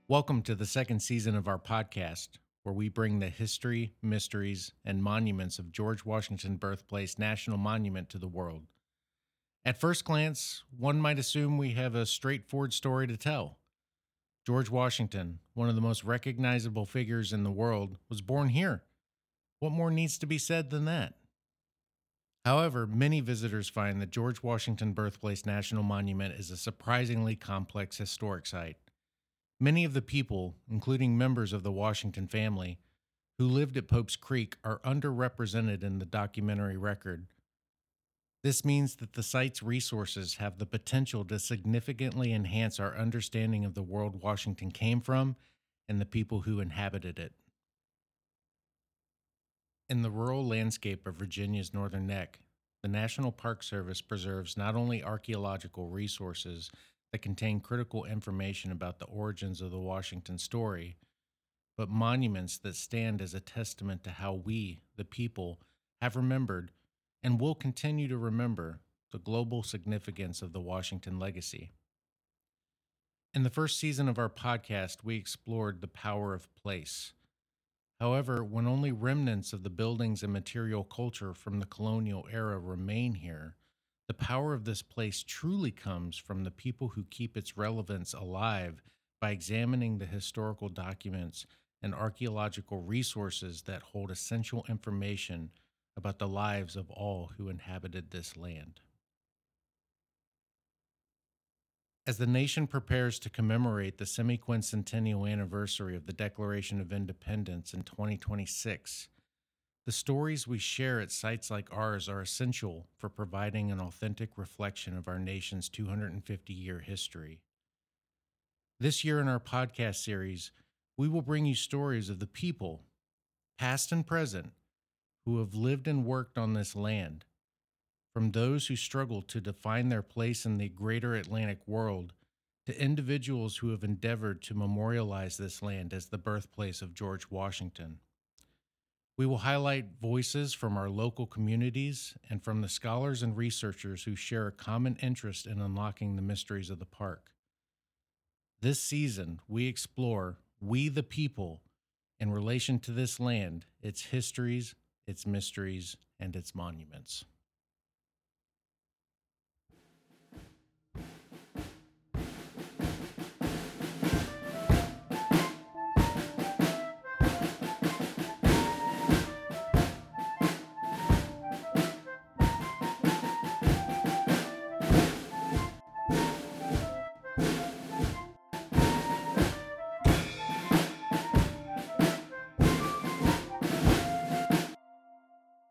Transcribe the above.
Welcome to the second season of our podcast, where we bring the history, mysteries, and monuments of George Washington Birthplace National Monument to the world. At first glance, one might assume we have a straightforward story to tell. George Washington, one of the most recognizable figures in the world, was born here. What more needs to be said than that? However, many visitors find that George Washington Birthplace National Monument is a surprisingly complex historic site. Many of the people, including members of the Washington family, who lived at Pope's Creek are underrepresented in the documentary record. This means that the site's resources have the potential to significantly enhance our understanding of the world Washington came from and the people who inhabited it. In the rural landscape of Virginia's Northern Neck, the National Park Service preserves not only archaeological resources that contain critical information about the origins of the Washington story, but monuments that stand as a testament to how we, the people, have remembered and will continue to remember the global significance of the Washington legacy. In the first season of our podcast, we explored the power of place. However, when only remnants of the buildings and material culture from the colonial era remain here, the power of this place truly comes from the people who keep its relevance alive by examining the historical documents and archaeological resources that hold essential information about the lives of all who inhabited this land. As the nation prepares to commemorate the semi-quincentennial anniversary of the Declaration of Independence in 2026, the stories we share at sites like ours are essential for providing an authentic reflection of our nation's 250-year history. This year in our podcast series, we will bring you stories of the people, past and present, who have lived and worked on this land, from those who struggled to define their place in the greater Atlantic world to individuals who have endeavored to memorialize this land as the birthplace of George Washington. We will highlight voices from our local communities and from the scholars and researchers who share a common interest in unlocking the mysteries of the park. This season, we explore We the People in relation to this land, its histories, its mysteries, and its monuments.